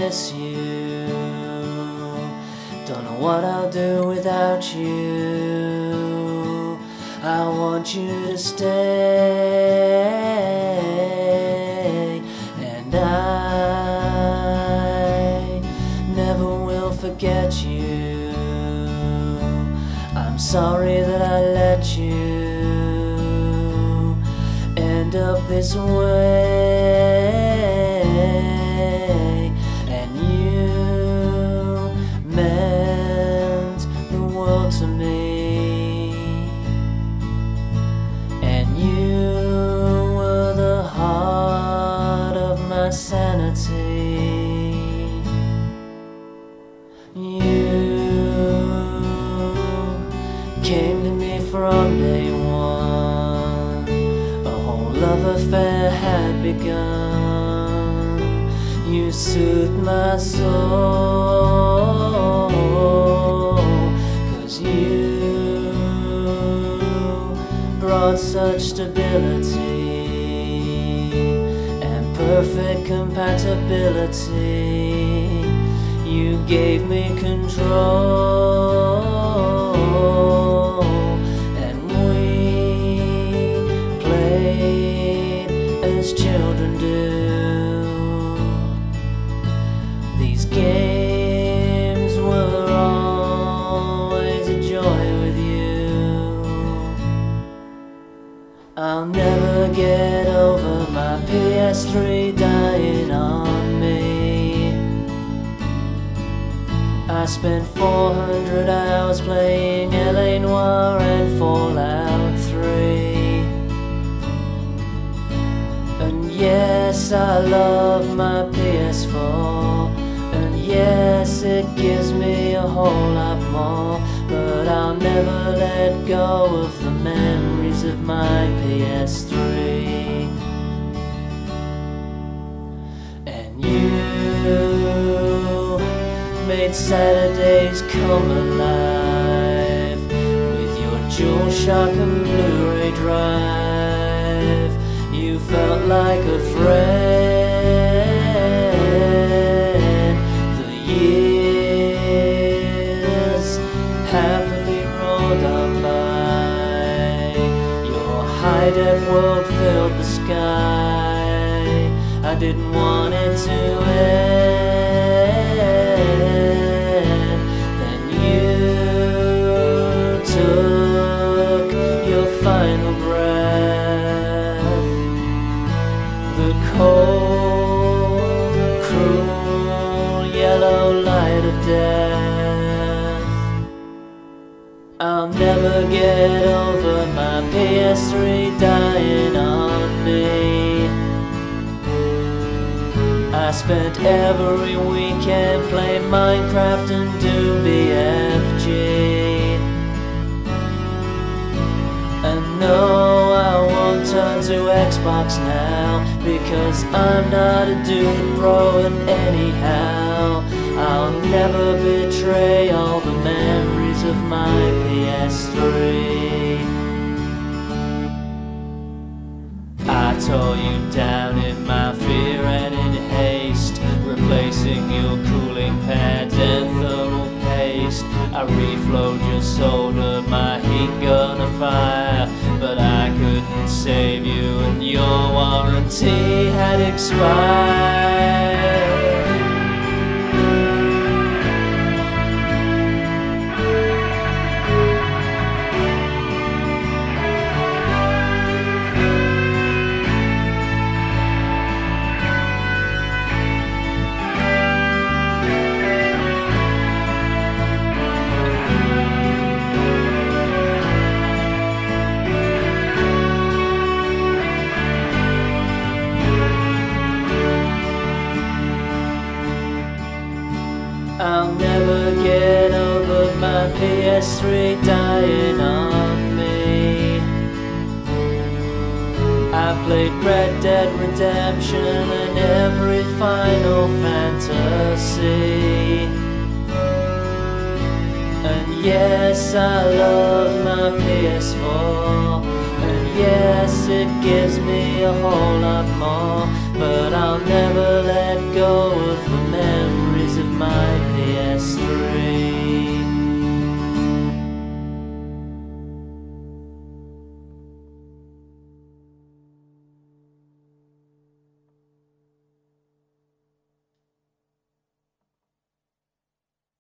miss you. Don't know what I'll do without you. I want you to stay, and I never will forget you. I'm sorry that I let you end up this way, and you meant the world to me, and you were the heart of my sanity. You came to me from day one. A whole love affair had begun. You soothed my soul, 'cause you brought such stability and perfect compatibility. You gave me control, and we played as children do. These games were always a joy with you. I'll never get over my PS3 dying on me. I spent 400 hours playing L.A. Noire and Fallout 3. And yes, I love my PS4, and yes, it gives me a whole lot more, but I'll never let go of the memories of my PS3. And you made Saturdays come alive with your DualShock and Blu-ray drive. You felt like a friend. The years happily rolled on by. Your high-def world filled the sky. I didn't want it to end. Then you took your final breath. The cold, cruel, yellow light of death. I'll never get over my PS3 dying on me. I spent every weekend playing Minecraft and Doom BFG. And no, I won't turn to Xbox now, because I'm not a dude bro, and anyhow I'll never betray all the memories of my PS3. I tore you down in my fear and in haste, replacing your cooling pads and thermal paste. I reflowed your solder, my heat gun afire, but I couldn't save you, and your warranty had expired. I'll never get over my PS3 dying on me. I played Red Dead Redemption and every Final Fantasy. And yes, I love my PS4, and yes, it gives me a whole lot more, but